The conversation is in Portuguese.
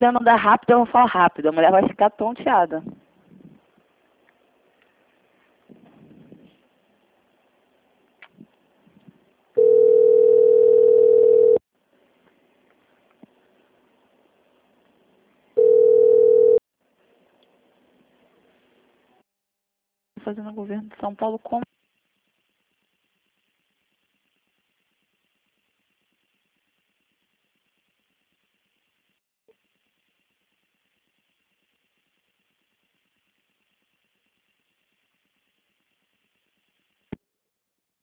Se eu não dar rápido, eu vou falar rápido. A mulher vai ficar tonteada. Fazendo o governo de São Paulo como?